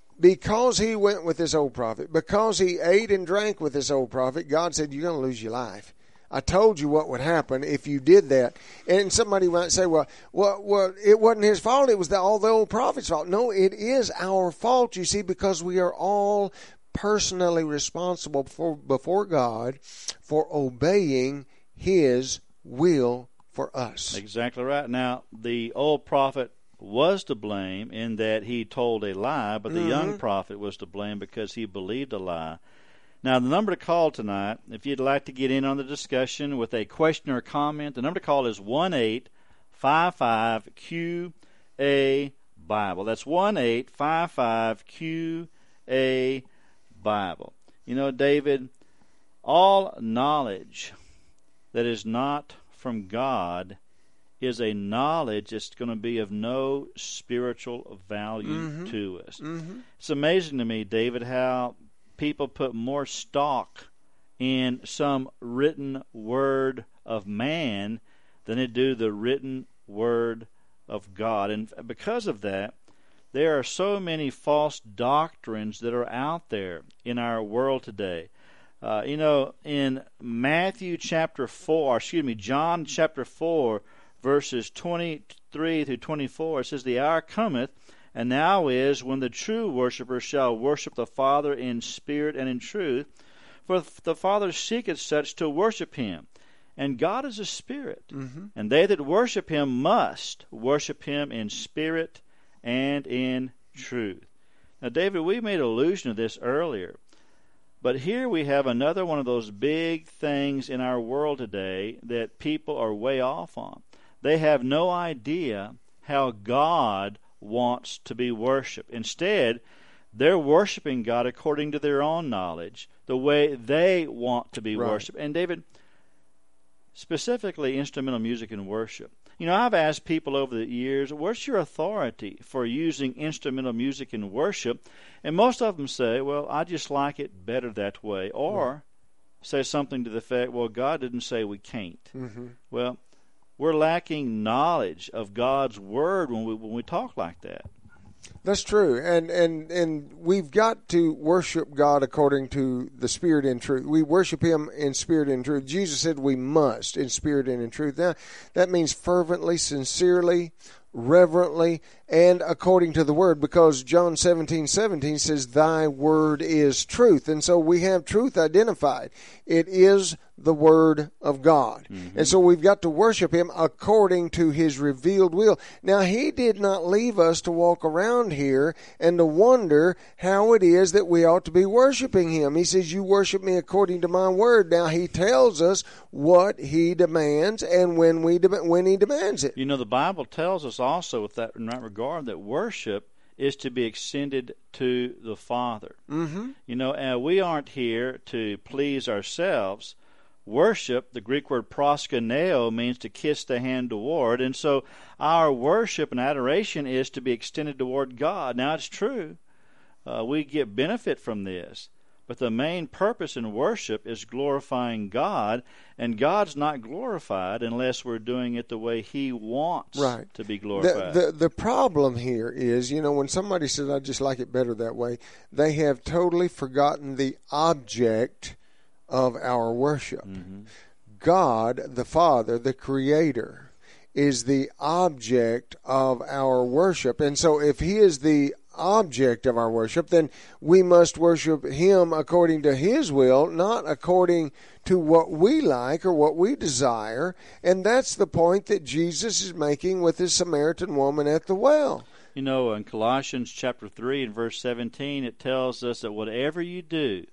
C: he went with this old prophet, because he ate and drank with this old prophet, God said, you're going to lose your life. I told you what would happen if you did that. And somebody might say, well, it wasn't his fault. It was all the old prophet's fault. No, it is our fault, you see, because we are all personally responsible before God for obeying his will for us.
B: Exactly right. Now, the old prophet was to blame in that he told a lie, but the young prophet was to blame because he believed a lie. Now, the number to call tonight, if you'd like to get in on the discussion with a question or comment, the number to call is 1-855-QA-BIBLE. That's 1-855-QA-BIBLE. You know, David, all knowledge that is not from God is a knowledge that's going to be of no spiritual value to us. It's amazing to me, David, how people put more stock in some written word of man than they do the written word of God. And because of that, there are so many false doctrines that are out there in our world today. You know, in John chapter 4, verses 23 through 24, it says, "The hour cometh, and now is, when the true worshippers shall worship the Father in spirit and in truth, for the Father seeketh such to worship him. And God is a spirit, and they that worship him must worship him in spirit and in truth." Now, David, we made allusion to this earlier, but here we have another one of those big things in our world today that people are way off on. They have no idea how God wants to be worshipped. Instead, they're worshiping God according to their own knowledge, the way they want to be worshipped. And David, specifically instrumental music and worship. You know, I've asked people over the years, what's your authority for using instrumental music in worship? And most of them say, well, I just like it better that way. Or say something to the effect, well, God didn't say we can't. Well, we're lacking knowledge of God's Word when we talk like that.
C: That's true, and we've got to worship God according to the Spirit and truth. We worship Him in spirit and truth. Jesus said we must in spirit and in truth. Now, that means fervently, sincerely, reverently, and according to the Word, because John 17:17 says, "Thy Word is truth." And so we have truth identified. It is the Word of God. And so we've got to worship Him according to His revealed will. Now, He did not leave us to walk around here and to wonder how it is that we ought to be worshiping Him. He says, "You worship me according to my Word." Now, He tells us what He demands and when He demands it.
B: You know, the Bible tells us also in that regard that worship is to be extended to the Father. You know, we aren't here to please ourselves. Worship, the Greek word proskuneo, means to kiss the hand toward, and so our worship and adoration is to be extended toward God. Now, it's true, we get benefit from this, but the main purpose in worship is glorifying God, and God's not glorified unless we're doing it the way He wants to be glorified.
C: The problem here is, you know, when somebody says, "I just like it better that way," they have totally forgotten the object of our worship. God, the Father, the Creator, is the object of our worship. And so if He is the object of our worship, then we must worship Him according to His will, not according to what we like or what we desire. And that's the point that Jesus is making with this Samaritan woman at the well.
B: You know, in Colossians chapter 3 and verse 17, it tells us that whatever you do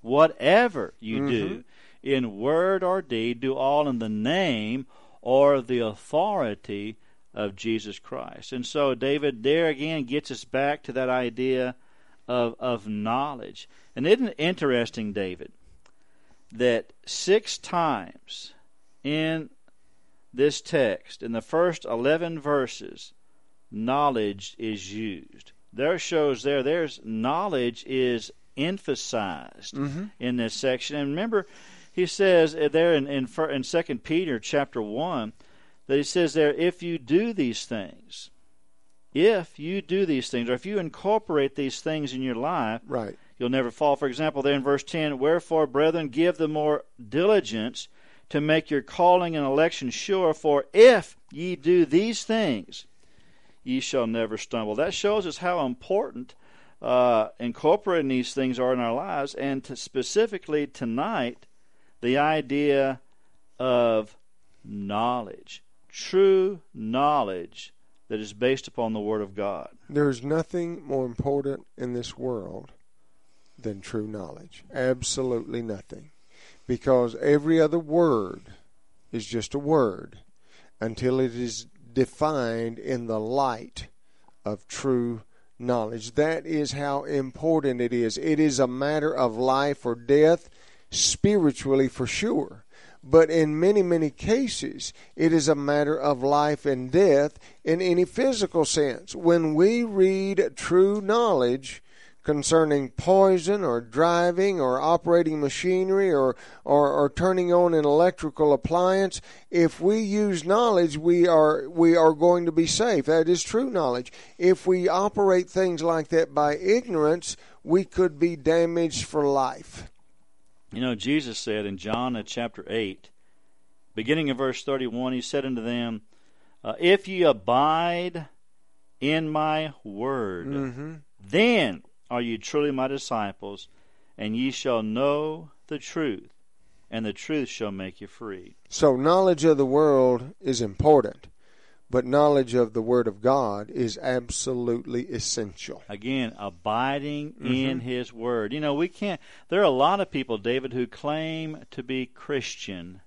B: in word or deed, do all in the name or the authority of Jesus Christ. And so David there again gets us back to that idea of knowledge. And isn't it interesting, David, that 6 times in this text, in the first 11 verses, knowledge is used. There's knowledge is emphasized in this section. And remember, he says there in 2 Peter chapter 1 that he says there, if you do these things, or if you incorporate these things in your life, you'll never fall. For example, there in verse 10, "Wherefore, brethren, give the more diligence to make your calling and election sure, for if ye do these things, ye shall never stumble." That shows us how important incorporating these things are in our lives, and specifically tonight, the idea of knowledge, true knowledge that is based upon the Word of God.
C: There's nothing more important in this world than true knowledge. Absolutely nothing. Because every other word is just a word until it is defined in the light of true knowledge. That is how important it is. It is a matter of life or death, spiritually for sure. But in many, many cases, it is a matter of life and death in any physical sense. When we read true knowledge concerning poison or driving or operating machinery or turning on an electrical appliance, if we use knowledge, we are going to be safe. That is true knowledge. If we operate things like that by ignorance, we could be damaged for life.
B: You know, Jesus said in John chapter 8, beginning in verse 31, he said unto them, if ye abide in my word, then are ye truly my disciples, and ye shall know the truth, and the truth shall make you free.
C: So knowledge of the world is important, but knowledge of the Word of God is absolutely essential.
B: Again, abiding in His Word. You know, there are a lot of people, David, who claim to be Christian,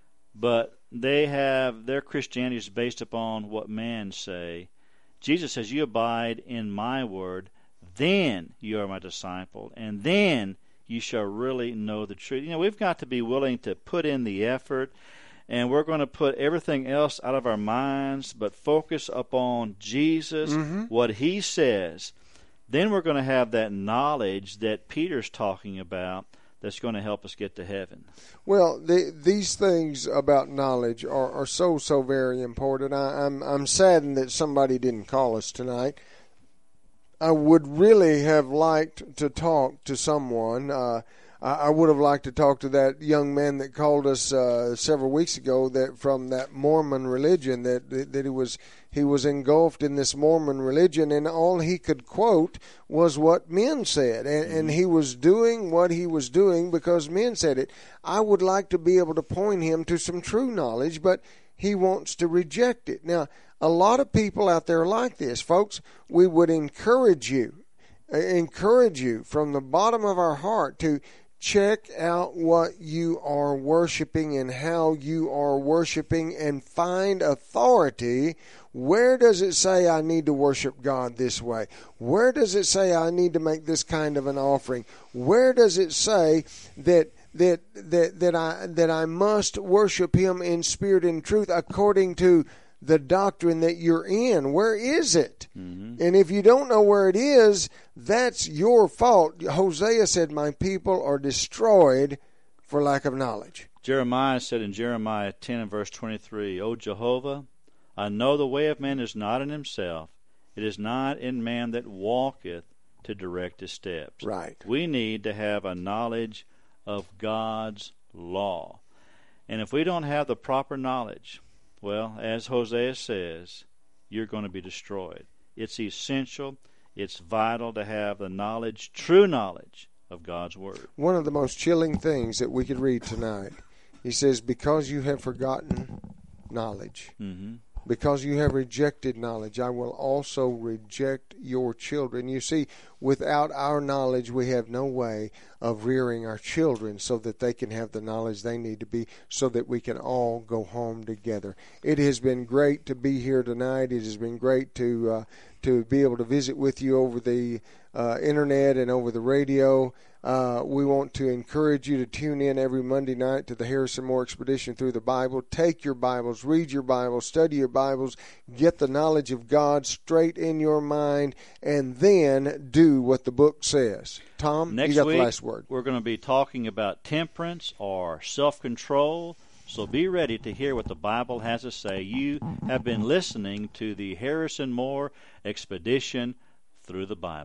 B: but their Christianity is based upon what men say. Jesus says, you abide in my Word, then you are my disciple, and then you shall really know the truth. You know, we've got to be willing to put in the effort, and we're going to put everything else out of our minds, but focus upon Jesus, what He says. Then we're going to have that knowledge that Peter's talking about that's going to help us get to heaven.
C: Well, these things about knowledge are so very important. I'm saddened that somebody didn't call us tonight. I would really have liked to talk to someone. I would have liked to talk to that young man that called us several weeks ago, that from that Mormon religion, that he was engulfed in this Mormon religion, and all he could quote was what men said, and he was doing what he was doing because men said it. I would like to be able to point him to some true knowledge, but he wants to reject it. Now, a lot of people out there are like this, folks. We would encourage you from the bottom of our heart to check out what you are worshiping and how you are worshiping, and find authority. Where does it say I need to worship God this way? Where does it say I need to make this kind of an offering? Where does it say that I must worship Him in spirit and truth according to the doctrine that you're in? Where is it? And if you don't know where it is, that's your fault. Hosea said, my people are destroyed for lack of knowledge.
B: Jeremiah said in Jeremiah 10 and verse 23, O Jehovah, I know the way of man is not in himself. It is not in man that walketh to direct his steps.
C: Right.
B: We need to have a knowledge of God's law. And if we don't have the proper knowledge, well, as Hosea says, you're going to be destroyed. It's essential, it's vital to have the knowledge, true knowledge of God's Word.
C: One of the most chilling things that we could read tonight, he says, because you have forgotten knowledge, because you have rejected knowledge, I will also reject your children. You see, without our knowledge, we have no way of rearing our children so that they can have the knowledge they need to be, so that we can all go home together. It has been great to be here tonight. It has been great to be able to visit with you over the internet and over the radio. We want to encourage you to tune in every Monday night to the Harrison Moore Expedition Through the Bible. Take your Bibles, read your Bibles, study your Bibles, get the knowledge of God straight in your mind, and then do what the book says. Tom,
B: Next
C: you got
B: week,
C: the last word.
B: We're going to be talking about temperance or self-control. So be ready to hear what the Bible has to say. You have been listening to the Harrison Moore Expedition Through the Bible.